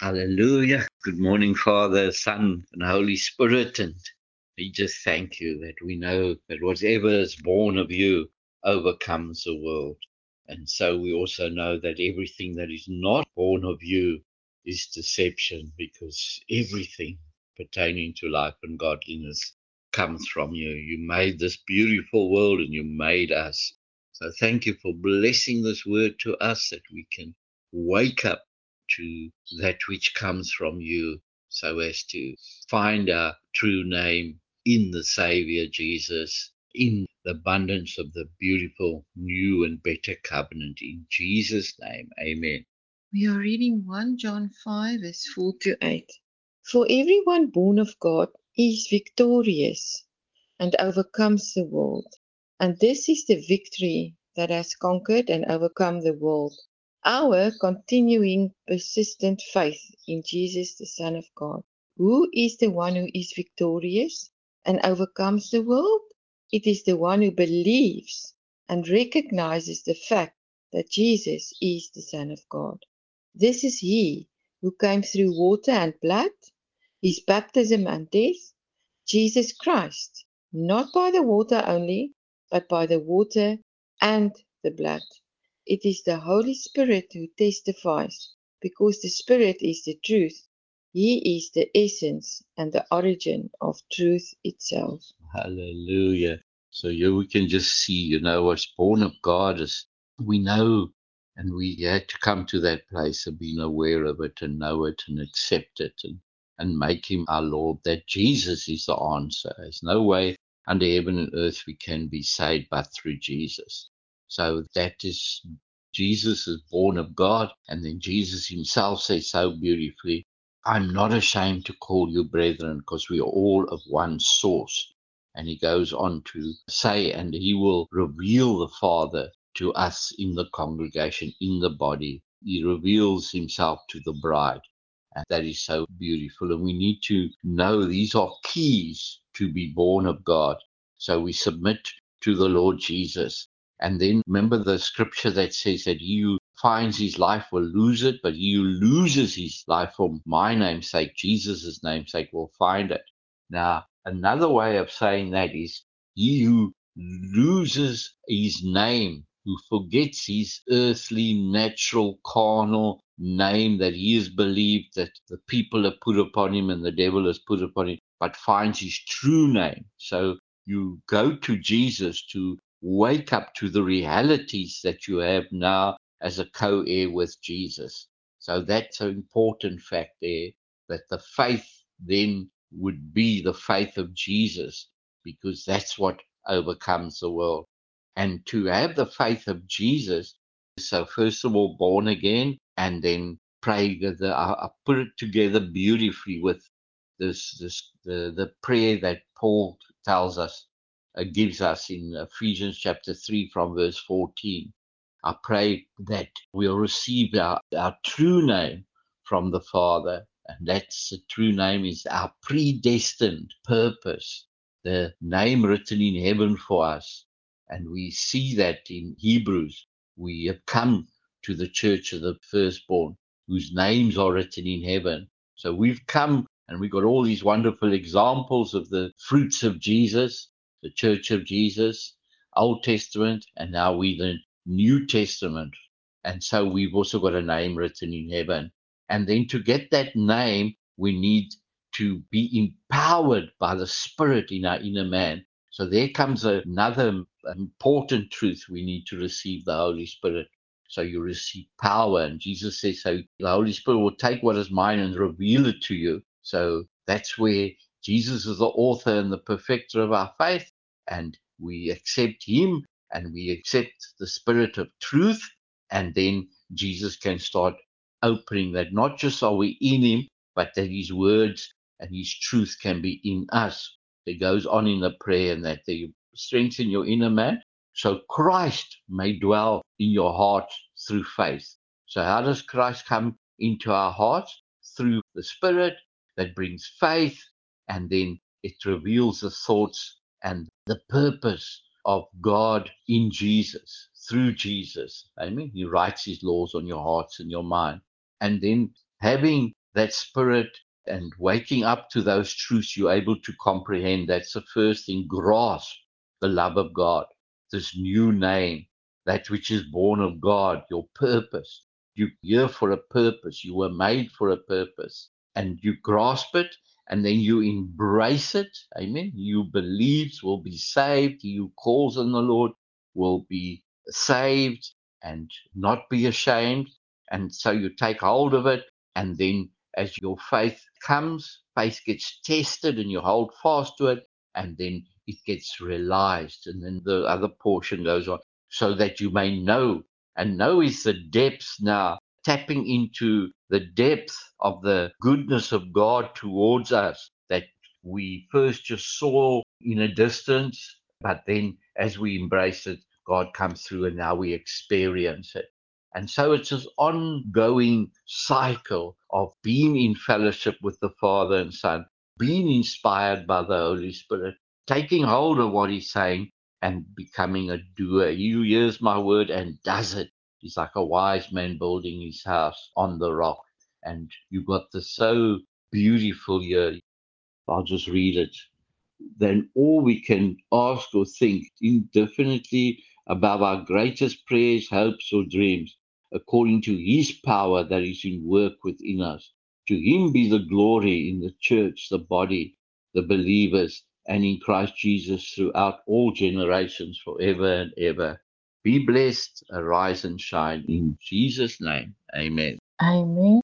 Hallelujah. Good morning, Father, Son, and Holy Spirit. And we just thank you that we know that whatever is born of you overcomes the world. And so we also know that everything that is not born of you is deception, because everything pertaining to life and godliness comes from you. You made this beautiful world and you made us. So thank you for blessing this word to us, that we can wake up to that which comes from you, so as to find our true name in the Savior Jesus, in the abundance of the beautiful new and better covenant. In Jesus' name, amen. We are reading 1 John 5, verse 4 to 8. For everyone born of God is victorious and overcomes the world. And this is the victory that has conquered and overcome the world. Our continuing, persistent faith in Jesus, the Son of God. Who is the one who is victorious and overcomes the world? It is the one who believes and recognizes the fact that Jesus is the Son of God. This is he who came through water and blood, his baptism and death, Jesus Christ, not by the water only, but by the water and the blood. It is the Holy Spirit who testifies, because the Spirit is the truth. He is the essence and the origin of truth itself. Hallelujah. So here we can just see, what's born of God is, we know, and we had to come to that place of being aware of it and know it and accept it, and make him our Lord, that Jesus is the answer. There's no way under heaven and earth we can be saved but through Jesus. So that is, Jesus is born of God, and then Jesus himself says so beautifully, I'm not ashamed to call you brethren, because we are all of one source. And he goes on to say, and he will reveal the Father to us in the congregation, in the body. He reveals himself to the bride. And that is so beautiful. And we need to know these are keys to be born of God. So we submit to the Lord Jesus. And then remember the scripture that says that he who finds his life will lose it, but he who loses his life for my name's sake, Jesus' name's sake, will find it. Now, another way of saying that is, he who loses his name, who forgets his earthly, natural, carnal name that he has believed that the people have put upon him and the devil has put upon him, but finds his true name. So you go to Jesus to wake up to the realities that you have now as a co-heir with Jesus. So that's an important fact there, that the faith then would be the faith of Jesus, because that's what overcomes the world. And to have the faith of Jesus, so first of all, born again, and then pray. I put it together beautifully with the prayer that Paul tells us, gives us in Ephesians chapter 3 from verse 14. I pray that we'll receive our true name from the Father, and that's the true name is our predestined purpose, the name written in heaven for us. And we see that in Hebrews. We have come to the church of the firstborn, whose names are written in heaven. So we've come and we've got all these wonderful examples of the fruits of Jesus, the church of Jesus, Old Testament, and now we the New Testament. And so we've also got a name written in heaven. And then to get that name, we need to be empowered by the Spirit in our inner man. So there comes another important truth. We need to receive the Holy Spirit. So you receive power. And Jesus says, so the Holy Spirit will take what is mine and reveal it to you. So that's where Jesus is the author and the perfecter of our faith. And we accept him and we accept the Spirit of truth. And then Jesus can start opening that. Not just are we in him, but that his words and his truth can be in us. It goes on in the prayer, and that you strengthen your inner man, so Christ may dwell in your heart through faith. So how does Christ come into our hearts? Through the Spirit that brings faith, and then it reveals the thoughts and the purpose of God in Jesus, through Jesus. Amen. He writes his laws on your hearts and your mind. And then having that spirit and waking up to those truths, you're able to comprehend. That's the first thing. Grasp the love of God, this new name, that which is born of God, your purpose. You're here for a purpose. You were made for a purpose. And you grasp it and then you embrace it. Amen. You believes will be saved. He who calls on the Lord will be saved and not be ashamed. And so you take hold of it. And then as your faith comes, faith gets tested and you hold fast to it. And then it gets realized. And then the other portion goes on, so that you may know. And know is the depths now, tapping into the depth of the goodness of God towards us that we first just saw in a distance, but then as we embrace it, God comes through and now we experience it. And so it's this ongoing cycle of being in fellowship with the Father and Son, being inspired by the Holy Spirit, taking hold of what He's saying and becoming a doer. He who hears my word and does it is like a wise man building his house on the rock. And you got this so beautiful here. I'll just read it. Than all we can ask or think, indefinitely above our greatest prayers, hopes, or dreams, according to His power that is in work within us. To Him be the glory in the church, the body, the believers, and in Christ Jesus throughout all generations, forever and ever. Be blessed, arise and shine in Jesus' name. Amen. Amen.